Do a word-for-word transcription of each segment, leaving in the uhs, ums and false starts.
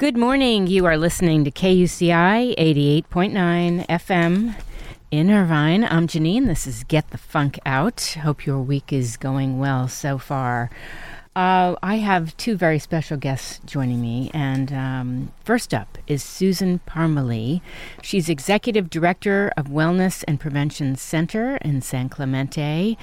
Good morning. You are listening to K U C I eighty-eight point nine F M in Irvine. I'm Janine. This is Get the Funk Out. Hope your week is going well so far. Uh, I have two very special guests joining me, and um, first up is Susan Parmalee. She's Executive Director of Wellness and Prevention Center in San Clemente,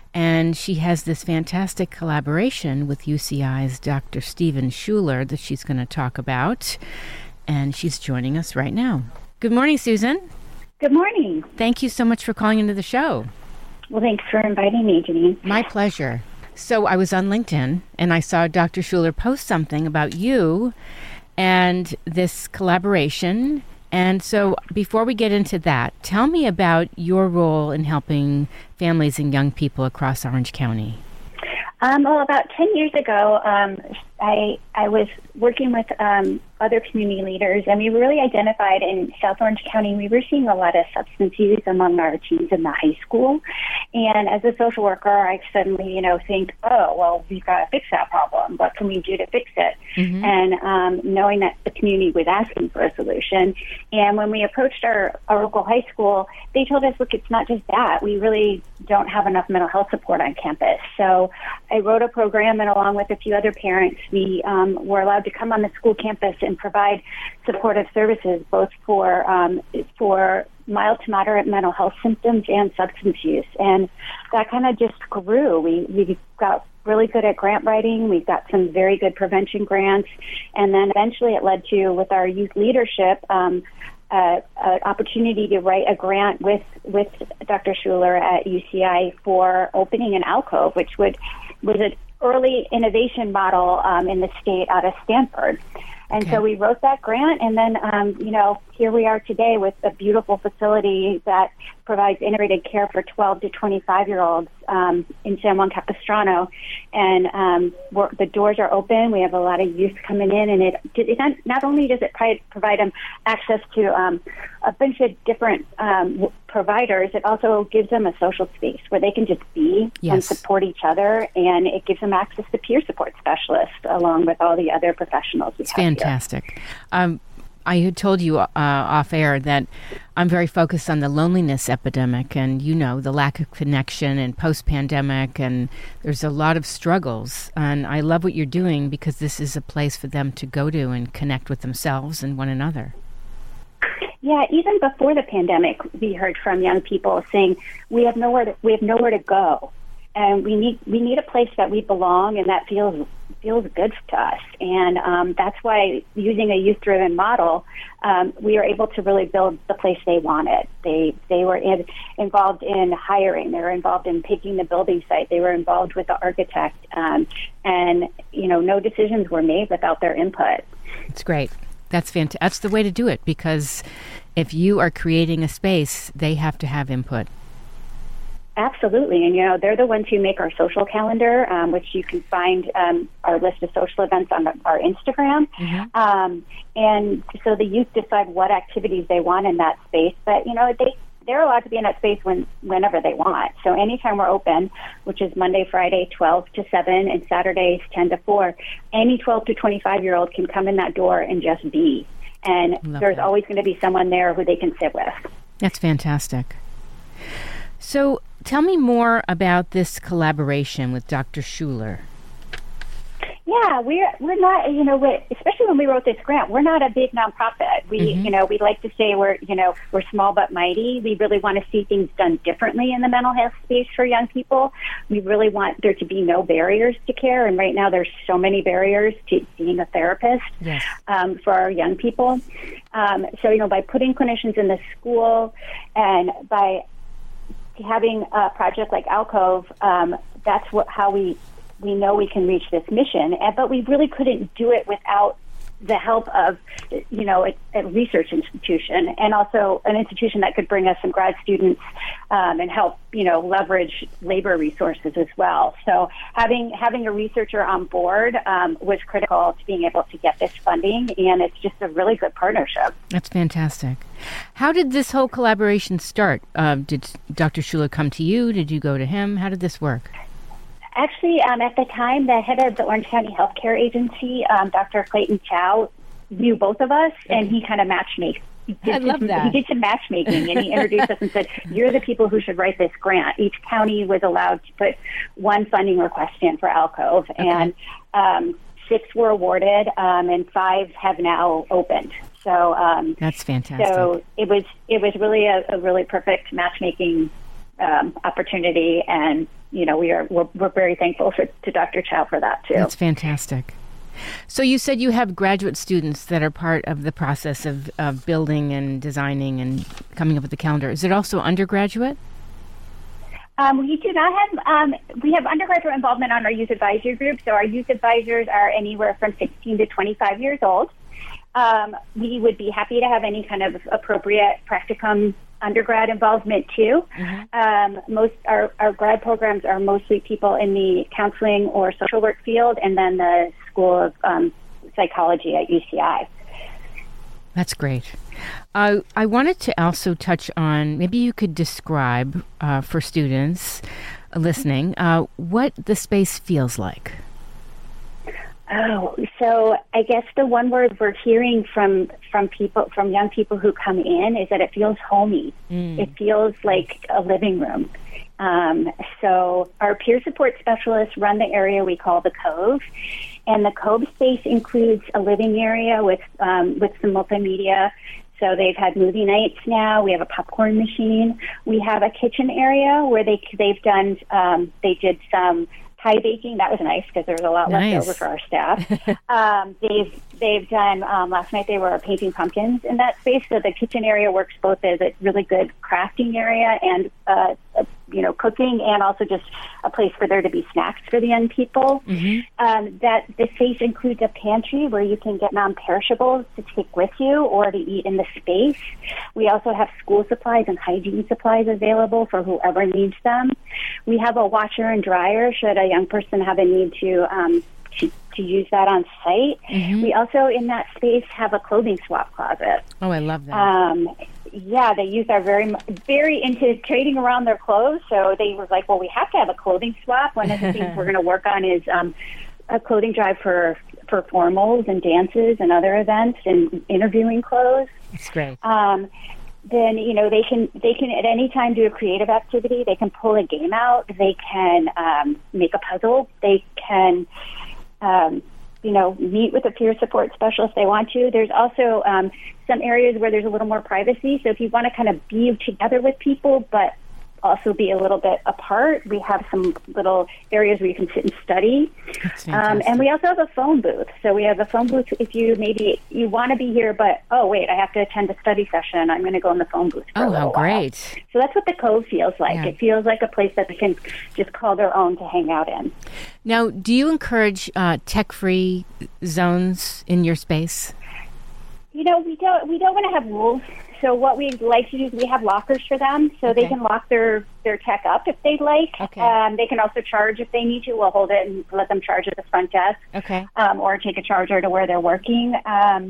and she has this fantastic collaboration with U C I's Doctor Stephen Schuler that she's going to talk about, and she's joining us right now. Good morning, Susan. Good morning. Thank you so much for calling into the show. Well, thanks for inviting me, Janine. My pleasure. So I was on LinkedIn, and I saw Doctor Schuler post something about you and this collaboration. And so before we get into that, tell me about your role in helping families and young people across Orange County. Um, well, about ten years ago, um, I I was working with um, other community leaders, and we really identified in South Orange County, we were seeing a lot of substance use among our teens in the high school. And as a social worker, I suddenly, you know, think, oh, well, we've got to fix that problem. What can we do to fix it? Mm-hmm. And um, knowing that the community was asking for a solution. And when we approached our, our local high school, they told us, look, it's not just that. We really don't have enough mental health support on campus. So I wrote a program, and along with a few other parents, we um, were allowed to come on the school campus and provide supportive services, both for um, for mild to moderate mental health symptoms and substance use. And that kind of just grew. We we got really good at grant writing. We've got some very good prevention grants. And then eventually it led to, with our youth leadership, um, uh, an opportunity to write a grant with, with Doctor Schuler at U C I for opening an alcove, which would was an early innovation model um, in the state out of Stanford. And okay. So we wrote that grant, and then, um, you know, here we are today with a beautiful facility that provides integrated care for twelve to twenty-five-year-olds um, in San Juan Capistrano. And um, we're, the doors are open. We have a lot of youth coming in, and it, it not, not only does it provide them access to um, a bunch of different um, providers, it also gives them a social space where they can just be yes. and support each other, and it gives them access to peer support specialists along with all the other professionals we it's have fantastic. Here. Um, I had told you uh, off air that I'm very focused on the loneliness epidemic, and you know, the lack of connection and post-pandemic, and there's a lot of struggles. And I love what you're doing because this is a place for them to go to and connect with themselves and one another. Yeah, even before the pandemic, we heard from young people saying we have nowhere to, we have nowhere to go, and we need we need a place that we belong and that feels feels good to us. And um, that's why, using a youth-driven model, um, we were able to really build the place they wanted. They they were in, involved in hiring. They were involved in picking the building site. They were involved with the architect, um, and you know, no decisions were made without their input. It's great. That's fantastic. That's the way to do it, because if you are creating a space, they have to have input. Absolutely. And, you know, they're the ones who make our social calendar, um, which you can find um, our list of social events on our Instagram. Mm-hmm. Um, and so the youth decide what activities they want in that space. But, you know, they, they're allowed to be in that space when, whenever they want. So anytime we're open, which is Monday, Friday, twelve to seven, and Saturdays, ten to four, any twelve to twenty-five-year-old can come in that door and just be. And Love there's that. Always going to be someone there who they can sit with. That's fantastic. So tell me more about this collaboration with Doctor Schuler. Yeah, we're we're not, you know, we're, especially when we wrote this grant, we're not a big nonprofit. We, mm-hmm. you know, we like to say we're, you know, we're small but mighty. We really want to see things done differently in the mental health space for young people. We really want there to be no barriers to care, and right now there's so many barriers to seeing a therapist yes. um, for our young people. Um, so, you know, by putting clinicians in the school and by having a project like Alcove, um, that's what how we we know we can reach this mission. And, but we really couldn't do it without the help of, you know, a, a research institution, and also an institution that could bring us some grad students um, and help, you know, leverage labor resources as well. So having having a researcher on board um, was critical to being able to get this funding, and it's just a really good partnership. That's fantastic. How did this whole collaboration start? Uh, did Doctor Schuler come to you? Did you go to him? How did this work? Actually, um, at the time, the head of the Orange County Healthcare Agency, um, Doctor Clayton Chow, knew both of us, and he kind of matchmade. I love some, that. He did some matchmaking, and he introduced us and said, "You're the people who should write this grant." Each county was allowed to put one funding request in for Alcove, okay. and um, six were awarded, um, and five have now opened. So um, that's fantastic. So it was it was really a, a really perfect matchmaking um, opportunity, and you know we are we're, we're very thankful for, to Doctor Chow for that too. That's fantastic. So you said you have graduate students that are part of the process of, of building and designing and coming up with the calendar. Is it also undergraduate? Um, we do not have, um, we have undergraduate involvement on our youth advisory group. So our youth advisors are anywhere from sixteen to twenty-five years old. Um, we would be happy to have any kind of appropriate practicum undergrad involvement too. Mm-hmm. Um, most our, our grad programs are mostly people in the counseling or social work field, and then the School of um, Psychology at U C I. That's great. Uh, I wanted to also touch on, maybe you could describe uh, for students listening uh, what the space feels like. Oh, so I guess the one word we're hearing from from people, from young people who come in, is that it feels homey. Mm. It feels like a living room. Um, so our peer support specialists run the area we call the Cove, and the Cove space includes a living area with um, with some multimedia. So they've had movie nights now. We have a popcorn machine. We have a kitchen area where they they've done um, they did some pie baking. That was nice because there was a lot nice. left over for our staff. um, they've they've done um, last night they were painting pumpkins in that space. So the kitchen area works both as a really good crafting area and uh, a, you know cooking, and also just a place for there to be snacks for the young people. Mm-hmm. Um, that the space includes a pantry where you can get non-perishables to take with you or to eat in the space. We also have school supplies and hygiene supplies available for whoever needs them. We have a washer and dryer should a young person have a need to um, to, to use that on site. Mm-hmm. We also, in that space, have a clothing swap closet. Oh, I love that. Um, yeah, the youth are very, very into trading around their clothes. So they were like, well, we have to have a clothing swap. One of the things we're going to work on is um, a clothing drive for, for formals and dances and other events and interviewing clothes. That's great. Um, then, you know, they can, they can at any time do a creative activity. They can pull a game out. They can um, make a puzzle. They can, um, you know, meet with a peer support specialist if they want to. There's also um, some areas where there's a little more privacy. So if you want to kind of be together with people, but also be a little bit apart, we have some little areas where you can sit and study. Um, and we also have a phone booth. So we have a phone booth if you maybe you want to be here, but, oh, wait, I have to attend a study session. I'm going to go in the phone booth for oh, a little how great. while. So that's what the Cove feels like. Yeah. It feels like a place that they can just call their own to hang out in. Now, do you encourage uh, tech-free zones in your space? You know, we don't we don't want to have rules. So what we like to do is we have lockers for them, so okay. they can lock their, their tech up if they'd like. Okay. Um, they can also charge if they need to. We'll hold it and let them charge at the front desk. Okay. Um, or take a charger to where they're working. Um,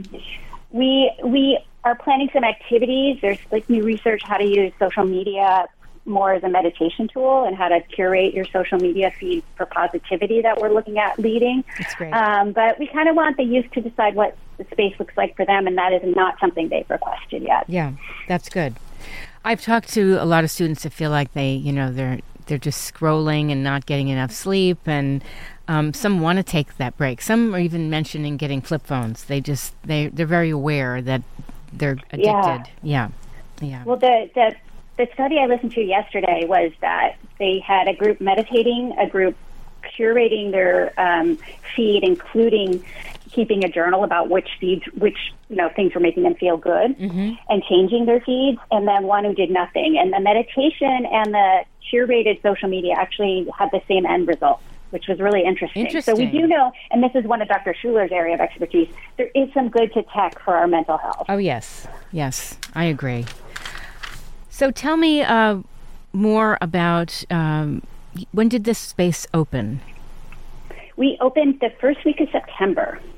we we are planning some activities. There's like new research how to use social media more as a meditation tool and how to curate your social media feed for positivity that we're looking at leading. That's great. Um, but we kind of want the youth to decide what the space looks like for them, and that is not something they've requested yet. Yeah, that's good. I've talked to a lot of students that feel like they, you know, they're they're just scrolling and not getting enough sleep, and um, some want to take that break. Some are even mentioning getting flip phones. They just they they're very aware that they're addicted. Yeah, yeah. yeah. Well, the the the study I listened to yesterday was that they had a group meditating, a group curating their um, feed, including keeping a journal about which feeds, which you know things were making them feel good, mm-hmm. and changing their feeds, and then one who did nothing. And the meditation and the curated social media actually had the same end result, which was really interesting. interesting. So we do know, and this is one of Doctor Schuler's area of expertise, there is some good to tech for our mental health. Oh, yes. Yes, I agree. So tell me uh, more about um, when did this space open? We opened the first week of September.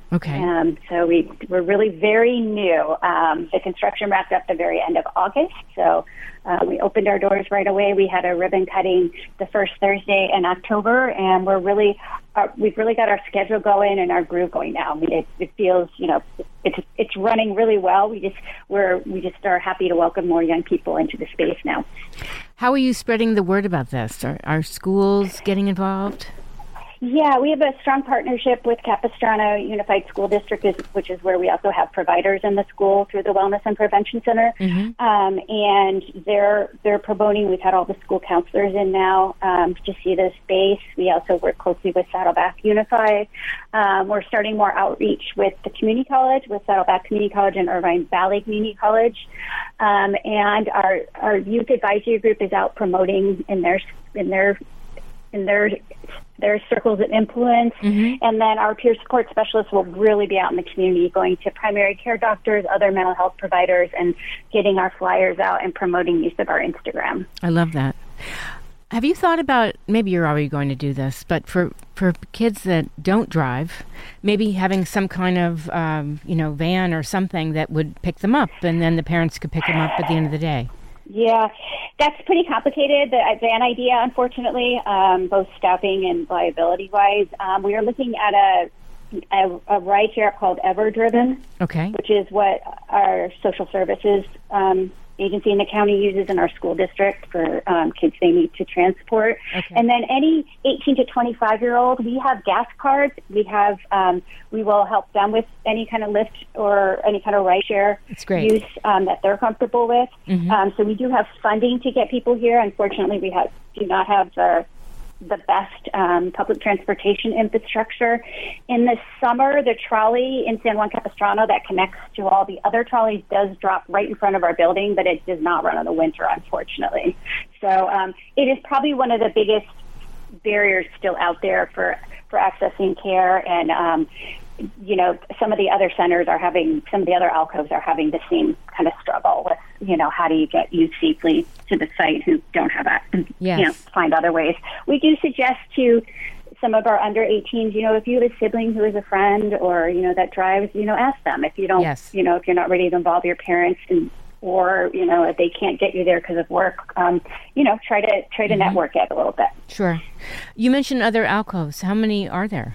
Okay. Um, so we, we're really very new. Um, the construction wrapped up the very end of August. So uh, we opened our doors right away. We had a ribbon cutting the first Thursday in October, and we're really, uh, we've really got our schedule going and our groove going now. I mean, it, it feels, you know, it's it's running really well. We just we're we just are happy to welcome more young people into the space now. How are you spreading the word about this? Are, are schools getting involved? Yeah, we have a strong partnership with Capistrano Unified School District, which is where we also have providers in the school through the Wellness and Prevention Center. Mm-hmm. Um, and they're they're promoting. We've had all the school counselors in now um, to see the space. We also work closely with Saddleback Unified. Um, we're starting more outreach with the community college, with Saddleback Community College and Irvine Valley Community College. Um, and our our youth advisory group is out promoting in their in their in their their circles of influence. Mm-hmm. And then our peer support specialists will really be out in the community, going to primary care doctors, other mental health providers, and getting our flyers out and promoting use of our Instagram. I love that. Have you thought about, maybe you're already going to do this, but for, for kids that don't drive, maybe having some kind of, um, you know, van or something that would pick them up, and then the parents could pick them up at the end of the day? Yeah, that's pretty complicated, the van idea, unfortunately, um, both staffing and liability-wise. Um, we are looking at a, a, a ride-share called Everdriven, okay, which is what our social services um, agency in the county uses in our school district for um, kids they need to transport. Okay. And then any eighteen to twenty-five-year-old, we have gas cards. We have, um, we will help them with any kind of Lyft or any kind of ride-share use um, that they're comfortable with. Mm-hmm. Um, so we do have funding to get people here. Unfortunately, we have, do not have the the best um, public transportation infrastructure. In the summer, the trolley in San Juan Capistrano that connects to all the other trolleys does drop right in front of our building, but it does not run in the winter, unfortunately. So um, it is probably one of the biggest barriers still out there for, for accessing care. And, um, you know, some of the other centers are having, some of the other alcoves are having the same kind of struggle with, you know, how do you get youth safely to the site who don't have access, yes. you know, find other ways. We do suggest to some of our under eighteens, you know, if you have a sibling who is a friend or, you know, that drives, you know, ask them. If you don't, yes. you know, if you're not ready to involve your parents and, or, you know, if they can't get you there because of work, um, you know, try to, try to mm-hmm. network it a little bit. Sure. You mentioned other alcoves. How many are there?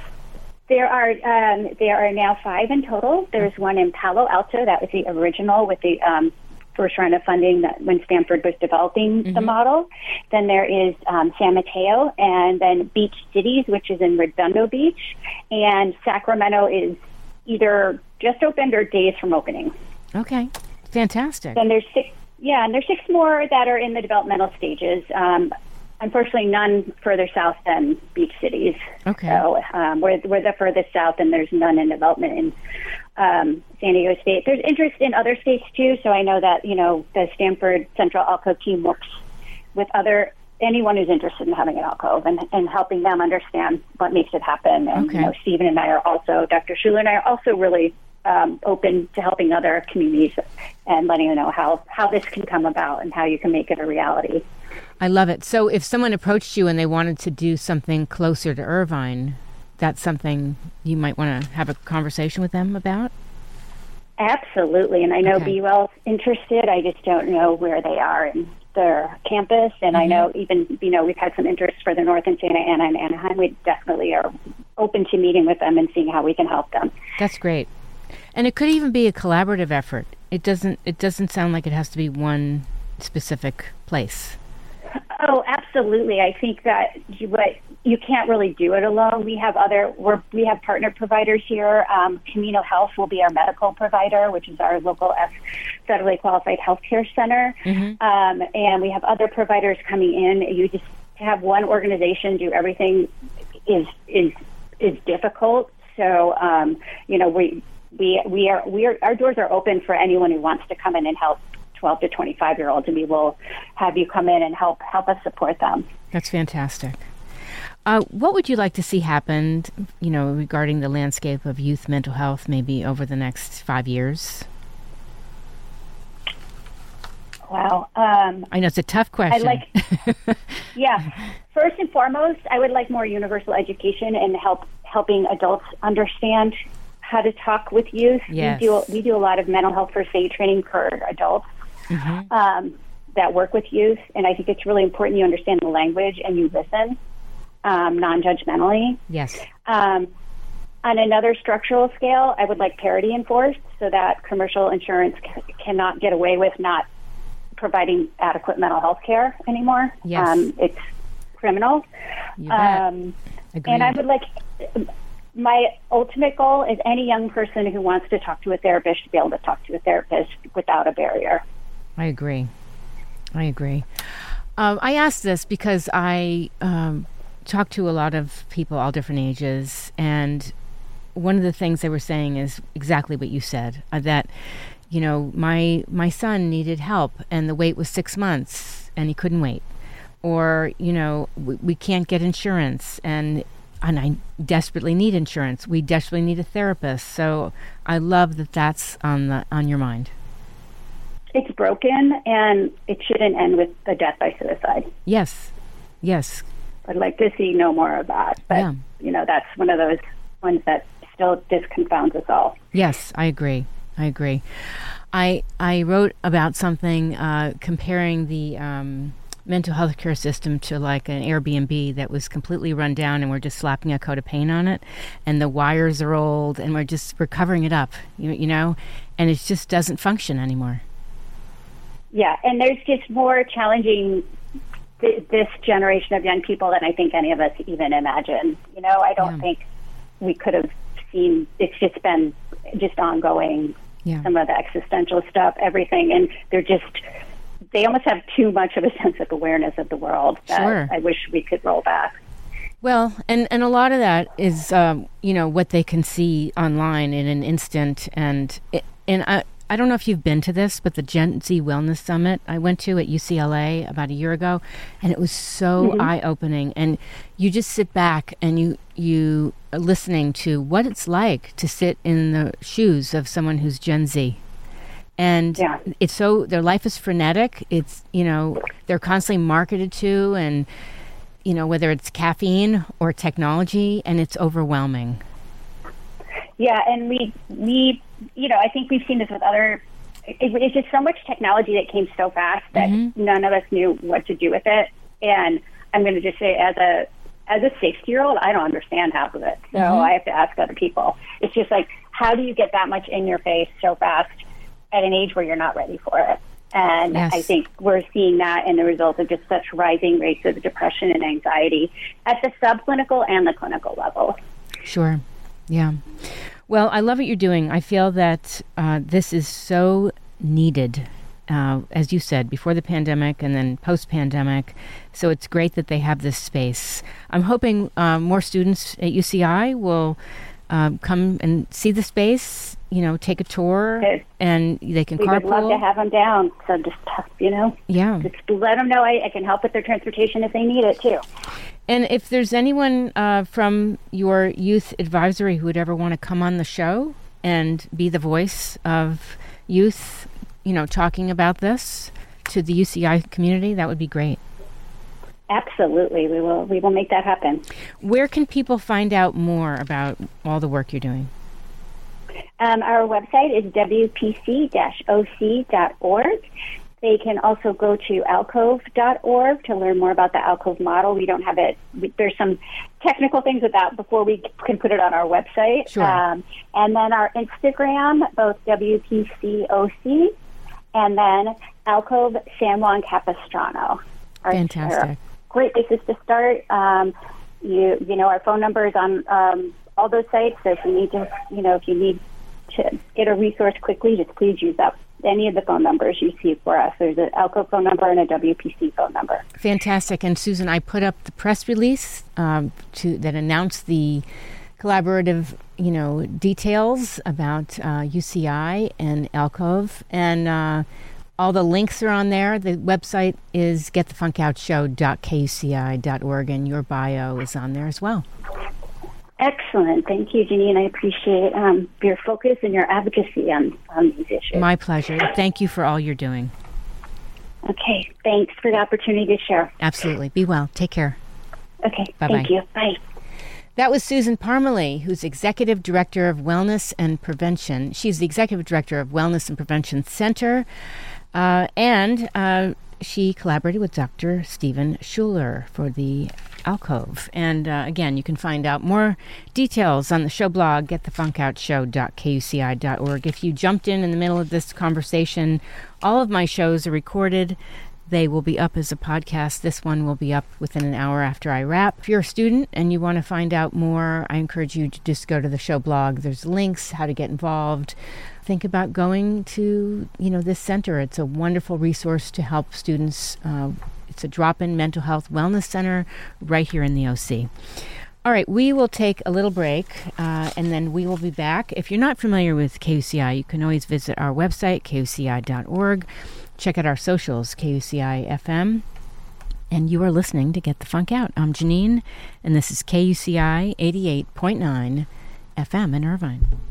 There are um, there are now five in total. There's one in Palo Alto. That was the original with the um, first round of funding that when Stanford was developing mm-hmm. the model. Then there is um, San Mateo, and then Beach Cities, which is in Redondo Beach, and Sacramento is either just opened or days from opening. Okay, fantastic. Then there's six. Yeah, and there's six more that are in the developmental stages. Um, Unfortunately, none further south than Beach Cities. Okay. So um, we're, we're the furthest south, and there's none in development in um, San Diego State. There's interest in other states, too, so I know that, you know, the Stanford Central Alcove team works with other anyone who's interested in having an alcove and, and helping them understand what makes it happen. And, okay. you know, Stephen and I are also, Doctor Schuler and I are also really um, open to helping other communities and letting them know how, how this can come about and how you can make it a reality. I love it. So if someone approached you and they wanted to do something closer to Irvine, that's something you might want to have a conversation with them about? Absolutely. And I know okay. B Well's interested. I just don't know where they are in their campus. And mm-hmm. I know even, you know, we've had some interest further north in Santa Ana and Anaheim. We definitely are open to meeting with them and seeing how we can help them. That's great. And it could even be a collaborative effort. It doesn't, it doesn't sound like it has to be one specific place. Oh, absolutely. I think that you, what, you can't really do it alone. We have other, we're, we have partner providers here. Um, Camino Health will be our medical provider, which is our local F, federally qualified healthcare center. Mm-hmm. Um, and we have other providers coming in. You just have one organization do everything is is is difficult. So, um, you know, we we we are we are our doors are open for anyone who wants to come in and help twelve to twenty-five year olds, and we will have you come in and help help us support them. That's fantastic. Uh, what would you like to see happen, you know, regarding the landscape of youth mental health maybe over the next five years? Wow. Um, I know it's a tough question. I like, yeah. First and foremost, I would like more universal education and help helping adults understand how to talk with youth. Yes. We do we do a lot of mental health first aid training for adults mm-hmm. um, that work with youth, and I think it's really important you understand the language and you listen um, non-judgmentally. Yes. Um, on another structural scale, I would like parity enforced so that commercial insurance c- cannot get away with not providing adequate mental health care anymore. Yes. Um, it's criminal. You bet. Um, Agreed. and I would like, my ultimate goal is any young person who wants to talk to a therapist to be able to talk to a therapist without a barrier. I agree. I agree. Um, I asked this because I um, talk to a lot of people, all different ages, and one of the things they were saying is exactly what you said, uh, that, you know, my my son needed help and the wait was six months and he couldn't wait. Or, you know, we, we can't get insurance and and I desperately need insurance. We desperately need a therapist. So I love that that's on the on your mind. It's broken and it shouldn't end with a death by suicide. Yes. Yes. I'd like to see no more of that. But, yeah. you know, that's one of those ones that still disconfounds us all. Yes, I agree. I agree. I I wrote about something uh, comparing the um, mental health care system to like an Airbnb that was completely run down and we're just slapping a coat of paint on it and the wires are old and we're just, we're covering it up, you, you know, and it just doesn't function anymore. Yeah, and there's just more challenging th- this generation of young people than I think any of us even imagine. You know, I don't yeah. think we could have seen, it's just been just ongoing, yeah. some of the existential stuff, everything, and they're just, they almost have too much of a sense of awareness of the world that sure. I wish we could roll back. Well, and, and a lot of that is, um, you know, what they can see online in an instant. And it, and I, I don't know if you've been to this, but the Gen Z Wellness Summit I went to at U C L A about a year ago, and it was so mm-hmm. eye-opening. And you just sit back and you, you are listening to what it's like to sit in the shoes of someone who's Gen Z. And yeah. it's so, their life is frenetic. It's, you know, they're constantly marketed to, and, you know, whether it's caffeine or technology, and it's overwhelming. Yeah, and we, we, you know, I think we've seen this with other, it, it's just so much technology that came so fast that mm-hmm. none of us knew what to do with it. And I'm going to just say, as a, as a sixty-year-old, I don't understand half of it. So mm-hmm. I have to ask other people. It's just like, how do you get that much in your face so fast at an age where you're not ready for it? And yes. I think we're seeing that in the result of just such rising rates of depression and anxiety at the subclinical and the clinical level. Sure. Yeah. Well, I love what you're doing. I feel that uh, this is so needed, uh, as you said, before the pandemic and then post-pandemic. So it's great that they have this space. I'm hoping uh, more students at U C I will uh, come and see the space, you know, take a tour, Good. and they can we carpool. We would love to have them down. So just, you know, yeah. just let them know I, I can help with their transportation if they need it, too. And if there's anyone uh, from your youth advisory who would ever want to come on the show and be the voice of youth, you know, talking about this to the U C I community, that would be great. Absolutely. We will, we will make that happen. Where can people find out more about all the work you're doing? Um, our website is w p c dash o c dot org. They can also go to alcove dot org to learn more about the Alcove model. We don't have it. We, there's some technical things with that before we can put it on our website. Sure. Um, and then our Instagram, both W P C O C and then Alcove San Juan Capistrano. Our, Fantastic. Our great places to start. Um, you, you know, our phone number is on um, all those sites. So if you need to, you know, if you need to get a resource quickly, just please use that. Any of the phone numbers you see for us. There's an Alcove phone number and a W P C phone number. Fantastic. And Susan, I put up the press release um, to that announced the collaborative, you know, details about uh, U C I and Alcove, and uh, all the links are on there. The website is get the funk out show dot k u c i dot org, and your bio is on there as well. Excellent. Thank you, Janine. I appreciate um, your focus and your advocacy on, on these issues. My pleasure. Thank you for all you're doing. Okay. Thanks for the opportunity to share. Absolutely. Be well. Take care. Okay. Bye-bye. Thank you. Bye. That was Susan Parmalee, who's Executive Director of Wellness and Prevention. She's the Executive Director of Wellness and Prevention Center, uh, and uh, she collaborated with Doctor Stephen Schuler for the Alcove. And uh, again, you can find out more details on the show blog, get the funk out show dot k u c i dot org. If you jumped in in the middle of this conversation, all of my shows are recorded. They will be up as a podcast. This one will be up within an hour after I wrap. If you're a student and you want to find out more, I encourage you to just go to the show blog. There's links, how to get involved. Think about going to, you know, this center. It's a wonderful resource to help students. Uh, it's a drop-in mental health wellness center right here in the O C. All right, we will take a little break, uh, and then we will be back. If you're not familiar with K U C I, you can always visit our website, k u c i dot org. Check out our socials, K U C I F M. And you are listening to Get the Funk Out. I'm Janine, and this is K U C I eighty-eight point nine F M in Irvine.